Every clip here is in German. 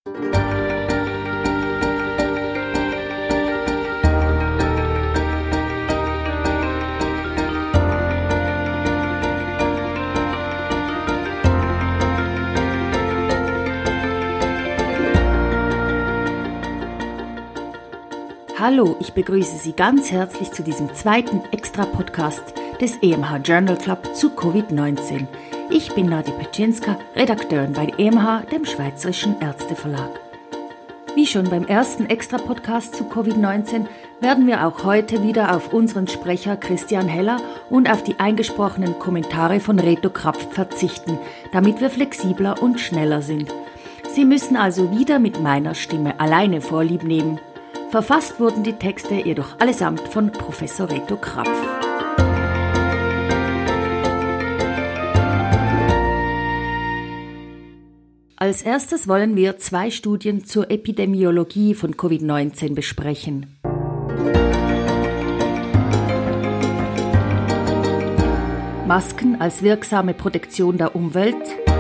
Hallo, ich begrüße Sie ganz herzlich zu diesem zweiten Extra-Podcast des EMH Journal Club zu Covid-19. Ich bin Nadia Petschinska, Redakteurin bei EMH, dem Schweizerischen Ärzteverlag. Wie schon beim ersten Extra-Podcast zu Covid-19 werden wir auch heute wieder auf unseren Sprecher Christian Heller und auf die eingesprochenen Kommentare von Reto Krapf verzichten, damit wir flexibler und schneller sind. Sie müssen also wieder mit meiner Stimme alleine Vorlieb nehmen. Verfasst wurden die Texte jedoch allesamt von Professor Reto Krapf. Als erstes wollen wir 2 Studien zur Epidemiologie von Covid-19 besprechen. Masken als wirksame Protektion der Umwelt.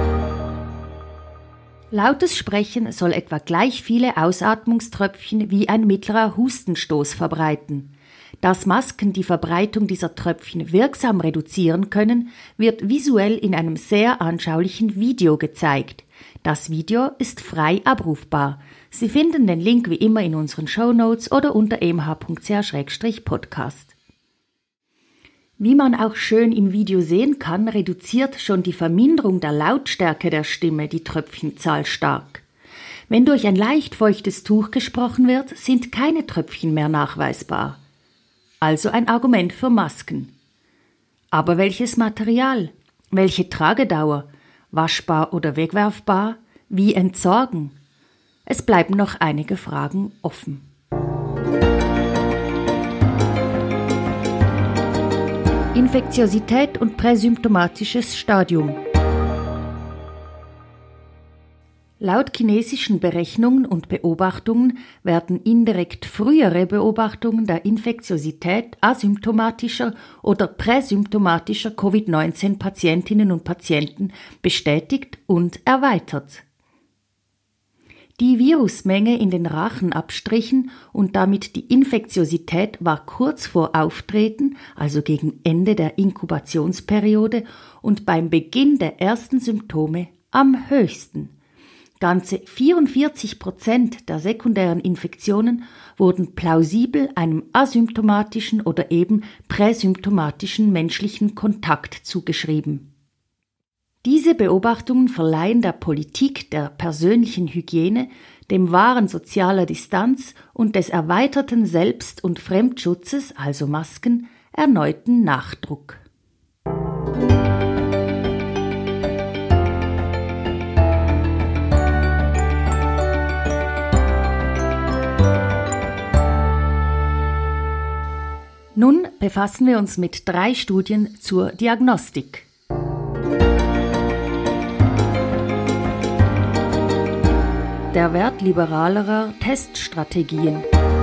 Lautes Sprechen soll etwa gleich viele Ausatmungströpfchen wie ein mittlerer Hustenstoß verbreiten. Dass Masken die Verbreitung dieser Tröpfchen wirksam reduzieren können, wird visuell in einem sehr anschaulichen Video gezeigt. Das Video ist frei abrufbar. Sie finden den Link wie immer in unseren Shownotes oder unter emh.ch/podcast. Wie man auch schön im Video sehen kann, reduziert schon die Verminderung der Lautstärke der Stimme die Tröpfchenzahl stark. Wenn durch ein leicht feuchtes Tuch gesprochen wird, sind keine Tröpfchen mehr nachweisbar. Also ein Argument für Masken. Aber welches Material? Welche Tragedauer? Waschbar oder wegwerfbar? Wie entsorgen? Es bleiben noch einige Fragen offen. Infektiosität und präsymptomatisches Stadium. Laut chinesischen Berechnungen und Beobachtungen werden indirekt frühere Beobachtungen der Infektiosität asymptomatischer oder präsymptomatischer Covid-19-Patientinnen und Patienten bestätigt und erweitert. Die Virusmenge in den Rachenabstrichen und damit die Infektiosität war kurz vor Auftreten, also gegen Ende der Inkubationsperiode und beim Beginn der ersten Symptome am höchsten. Ganze 44% der sekundären Infektionen wurden plausibel einem asymptomatischen oder eben präsymptomatischen menschlichen Kontakt zugeschrieben. Diese Beobachtungen verleihen der Politik der persönlichen Hygiene, dem Wahren sozialer Distanz und des erweiterten Selbst- und Fremdschutzes, also Masken, erneuten Nachdruck. Nun befassen wir uns mit 3 Studien zur Diagnostik. Der Wert liberalerer Teststrategien.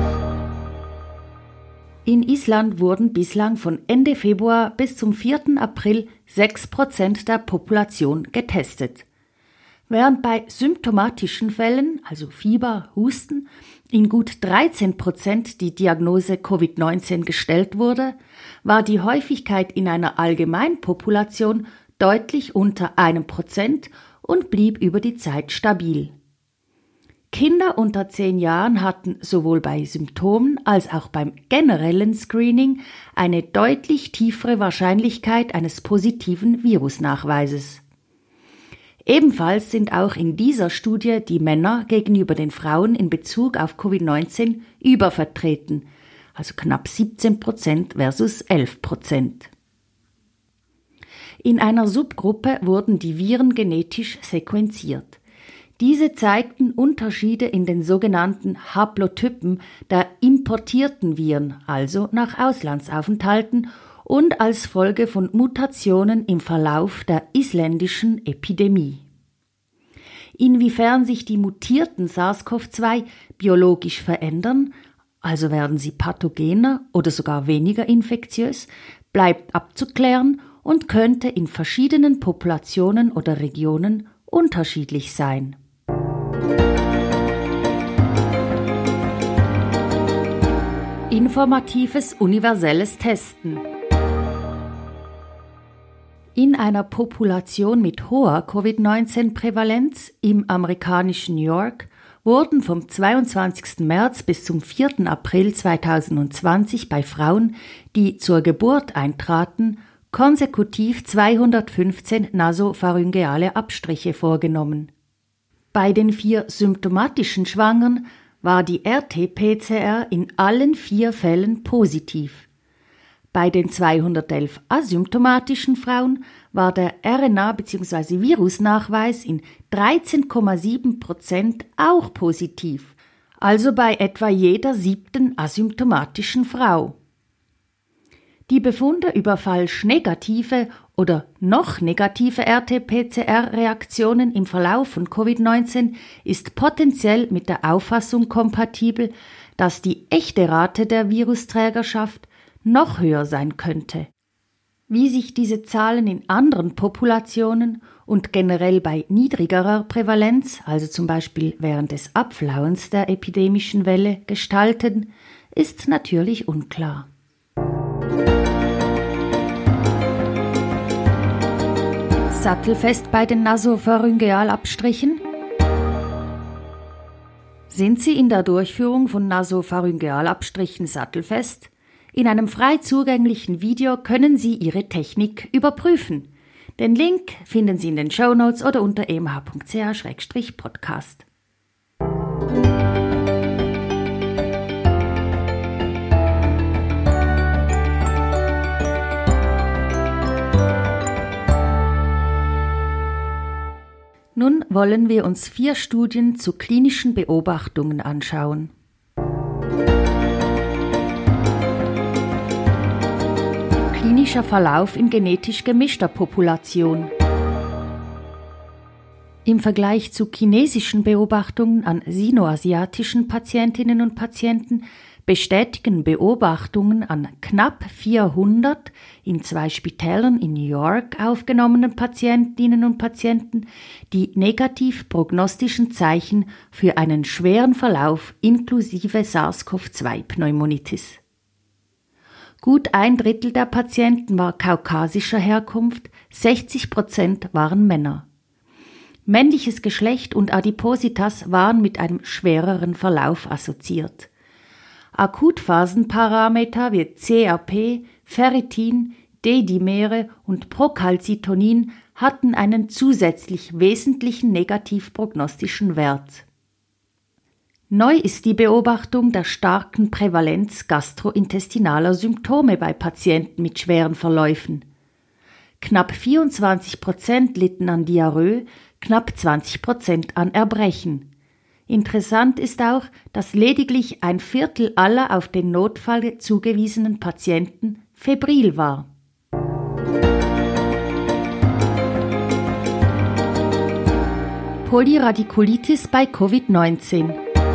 In Island wurden bislang von Ende Februar bis zum 4. April 6% der Population getestet. Während bei symptomatischen Fällen, also Fieber, Husten, in gut 13% die Diagnose Covid-19 gestellt wurde, war die Häufigkeit in einer Allgemeinpopulation deutlich unter 1% und blieb über die Zeit stabil. Kinder unter 10 Jahren hatten sowohl bei Symptomen als auch beim generellen Screening eine deutlich tiefere Wahrscheinlichkeit eines positiven Virusnachweises. Ebenfalls sind auch in dieser Studie die Männer gegenüber den Frauen in Bezug auf Covid-19 übervertreten, also knapp 17% versus 11%. In einer Subgruppe wurden die Viren genetisch sequenziert. Diese zeigten Unterschiede in den sogenannten Haplotypen der importierten Viren, also nach Auslandsaufenthalten und als Folge von Mutationen im Verlauf der isländischen Epidemie. Inwiefern sich die mutierten SARS-CoV-2 biologisch verändern, also werden sie pathogener oder sogar weniger infektiös, bleibt abzuklären und könnte in verschiedenen Populationen oder Regionen unterschiedlich sein. Informatives universelles Testen. In einer Population mit hoher Covid-19-Prävalenz im amerikanischen New York wurden vom 22. März bis zum 4. April 2020 bei Frauen, die zur Geburt eintraten, konsekutiv 215 nasopharyngeale Abstriche vorgenommen. Bei den 4 symptomatischen Schwangeren war die RT-PCR in allen 4 Fällen positiv. Bei den 211 asymptomatischen Frauen war der RNA- bzw. Virusnachweis in 13,7% auch positiv, also bei etwa jeder 7. asymptomatischen Frau. Die Befunde über falsch negative oder noch negative RT-PCR-Reaktionen im Verlauf von Covid-19 ist potenziell mit der Auffassung kompatibel, dass die echte Rate der Virusträgerschaft noch höher sein könnte. Wie sich diese Zahlen in anderen Populationen und generell bei niedrigerer Prävalenz, also zum Beispiel während des Abflauens der epidemischen Welle, gestalten, ist natürlich unklar. Sattelfest bei den Nasopharyngealabstrichen? Sind Sie in der Durchführung von Nasopharyngealabstrichen sattelfest? In einem frei zugänglichen Video können Sie Ihre Technik überprüfen. Den Link finden Sie in den Shownotes oder unter emh.ch/podcast. Nun wollen wir uns 4 Studien zu klinischen Beobachtungen anschauen. Klinischer Verlauf in genetisch gemischter Population. Im Vergleich zu chinesischen Beobachtungen an sinoasiatischen Patientinnen und Patienten bestätigen Beobachtungen an knapp 400 in 2 Spitälern in New York aufgenommenen Patientinnen und Patienten die negativ prognostischen Zeichen für einen schweren Verlauf inklusive SARS-CoV-2-Pneumonitis. Gut 1/3 der Patienten war kaukasischer Herkunft, 60% waren Männer. Männliches Geschlecht und Adipositas waren mit einem schwereren Verlauf assoziiert. Akutphasenparameter wie CRP, Ferritin, D-Dimere und Procalcitonin hatten einen zusätzlich wesentlichen negativ-prognostischen Wert. Neu ist die Beobachtung der starken Prävalenz gastrointestinaler Symptome bei Patienten mit schweren Verläufen. Knapp 24% litten an Diarrhoe, knapp 20% an Erbrechen. Interessant ist auch, dass lediglich 1/4 aller auf den Notfall zugewiesenen Patienten febril war. Polyradikulitis bei Covid-19.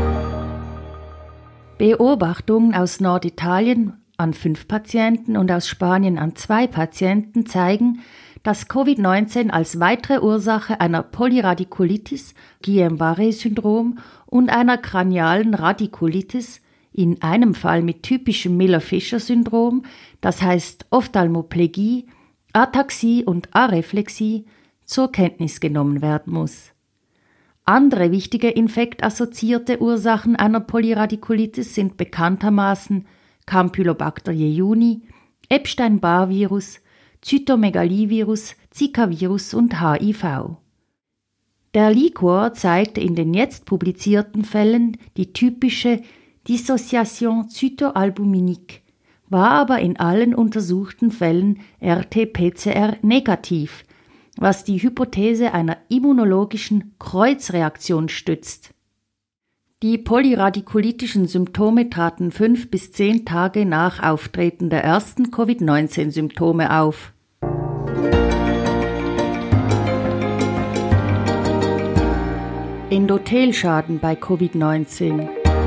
Beobachtungen aus Norditalien an 5 Patienten und aus Spanien an 2 Patienten zeigen, dass Covid-19 als weitere Ursache einer Polyradikulitis, Guillain-Barré-Syndrom und einer kranialen Radikulitis, in einem Fall mit typischem Miller-Fischer-Syndrom, das heißt Ophthalmoplegie, Ataxie und Areflexie, zur Kenntnis genommen werden muss. Andere wichtige infektassoziierte Ursachen einer Polyradikulitis sind bekanntermaßen Campylobacter jejuni, Epstein-Barr-Virus, Zytomegalivirus, Zika-Virus und HIV. Der Liquor zeigte in den jetzt publizierten Fällen die typische Dissociation zytoalbuminique, war aber in allen untersuchten Fällen RT-PCR negativ, was die Hypothese einer immunologischen Kreuzreaktion stützt. Die polyradikulitischen Symptome traten 5 bis 10 Tage nach Auftreten der ersten Covid-19-Symptome auf. Endothelschaden bei Covid-19.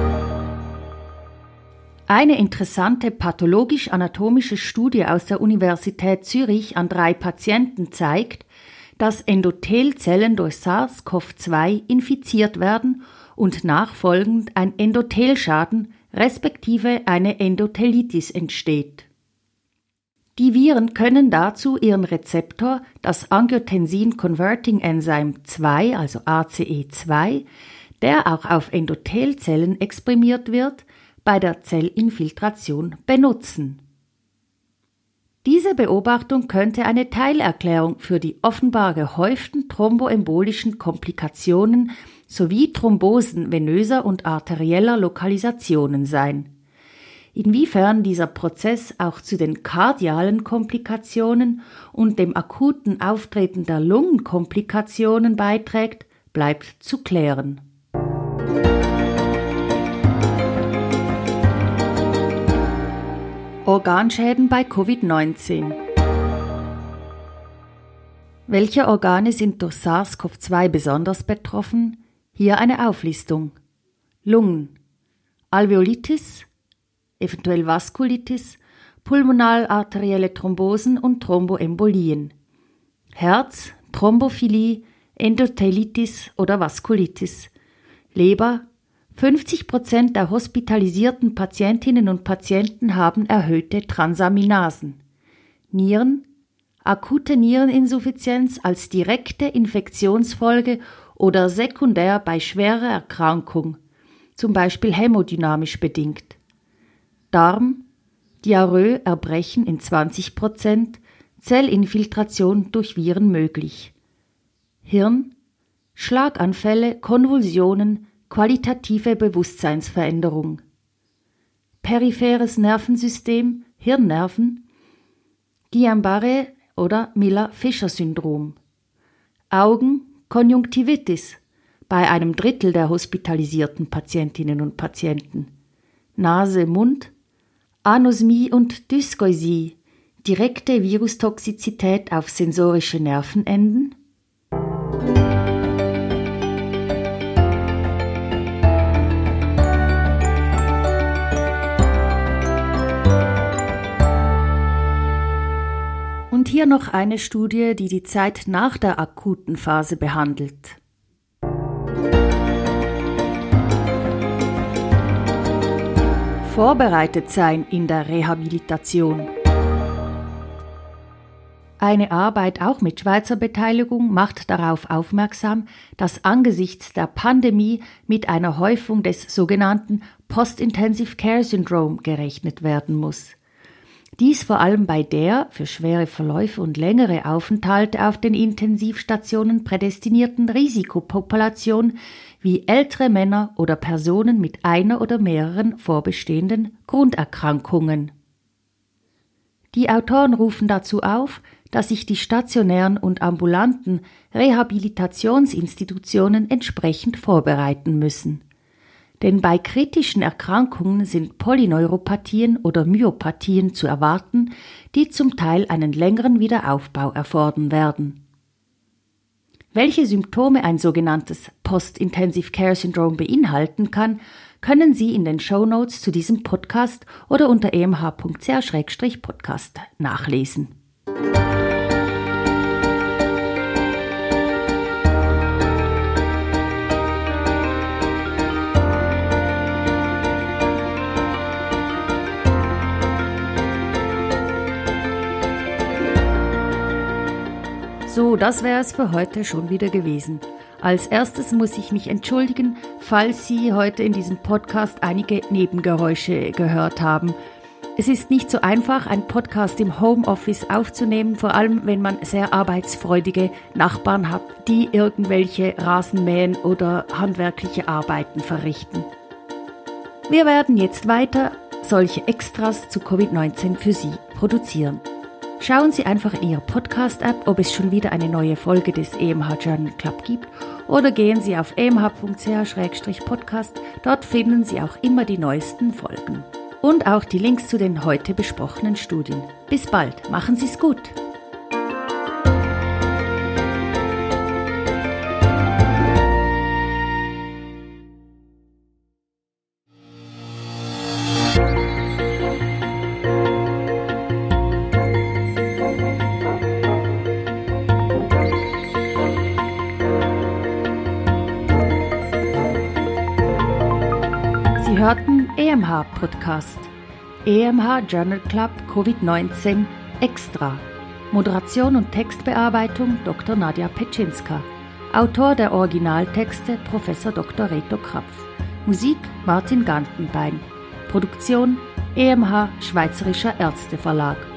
Eine interessante pathologisch-anatomische Studie aus der Universität Zürich an 3 Patienten zeigt, dass Endothelzellen durch SARS-CoV-2 infiziert werden und nachfolgend ein Endothelschaden respektive eine Endothelitis entsteht. Die Viren können dazu ihren Rezeptor, das Angiotensin-Converting-Enzym 2, also ACE2, der auch auf Endothelzellen exprimiert wird, bei der Zellinfiltration benutzen. Diese Beobachtung könnte eine Teilerklärung für die offenbar gehäuften thromboembolischen Komplikationen sowie Thrombosen venöser und arterieller Lokalisationen sein. Inwiefern dieser Prozess auch zu den kardialen Komplikationen und dem akuten Auftreten der Lungenkomplikationen beiträgt, bleibt zu klären. Organschäden bei Covid-19. Welche Organe sind durch SARS-CoV-2 besonders betroffen? Hier eine Auflistung. Lungen, Alveolitis, eventuell Vaskulitis, pulmonal-arterielle Thrombosen und Thromboembolien. Herz, Thrombophilie, Endothelitis oder Vaskulitis. Leber, 50% der hospitalisierten Patientinnen und Patienten haben erhöhte Transaminasen. Nieren, akute Niereninsuffizienz als direkte Infektionsfolge oder sekundär bei schwerer Erkrankung, zum Beispiel hämodynamisch bedingt. Darm, Diarrhoe, Erbrechen in 20%, Zellinfiltration durch Viren möglich. Hirn, Schlaganfälle, Konvulsionen, qualitative Bewusstseinsveränderung. Peripheres Nervensystem, Hirnnerven, Guillain-Barré oder Miller-Fischer-Syndrom. Augen, Konjunktivitis, bei einem Drittel der hospitalisierten Patientinnen und Patienten. Nase, Mund, Anosmie und Dysgeusie, direkte Virustoxizität auf sensorische Nervenenden. Und hier noch eine Studie, die die Zeit nach der akuten Phase behandelt. Vorbereitet sein in der Rehabilitation. Eine Arbeit auch mit Schweizer Beteiligung macht darauf aufmerksam, dass angesichts der Pandemie mit einer Häufung des sogenannten Post-Intensive Care Syndrome gerechnet werden muss. Dies vor allem bei der für schwere Verläufe und längere Aufenthalte auf den Intensivstationen prädestinierten Risikopopulation wie ältere Männer oder Personen mit einer oder mehreren vorbestehenden Grunderkrankungen. Die Autoren rufen dazu auf, dass sich die stationären und ambulanten Rehabilitationsinstitutionen entsprechend vorbereiten müssen. Denn bei kritischen Erkrankungen sind Polyneuropathien oder Myopathien zu erwarten, die zum Teil einen längeren Wiederaufbau erfordern werden. Welche Symptome ein sogenanntes Post-Intensive Care Syndrome beinhalten kann, können Sie in den Shownotes zu diesem Podcast oder unter emh.ch/podcast nachlesen. So, das wäre es für heute schon wieder gewesen. Als erstes muss ich mich entschuldigen, falls Sie heute in diesem Podcast einige Nebengeräusche gehört haben. Es ist nicht so einfach, einen Podcast im Homeoffice aufzunehmen, vor allem wenn man sehr arbeitsfreudige Nachbarn hat, die irgendwelche Rasenmähen oder handwerkliche Arbeiten verrichten. Wir werden jetzt weiter solche Extras zu Covid-19 für Sie produzieren. Schauen Sie einfach in Ihrer Podcast-App, ob es schon wieder eine neue Folge des EMH Journal Club gibt, oder gehen Sie auf emh.ch/podcast, dort finden Sie auch immer die neuesten Folgen. Und auch die Links zu den heute besprochenen Studien. Bis bald, machen Sie es gut! Sie Sie hörten EMH Podcast, EMH Journal Club Covid-19 Extra. Moderation und Textbearbeitung Dr. Nadja Petschinska. Autor der Originaltexte Prof. Dr. Reto Krapf. Musik Martin Gantenbein. Produktion EMH Schweizerischer Ärzteverlag.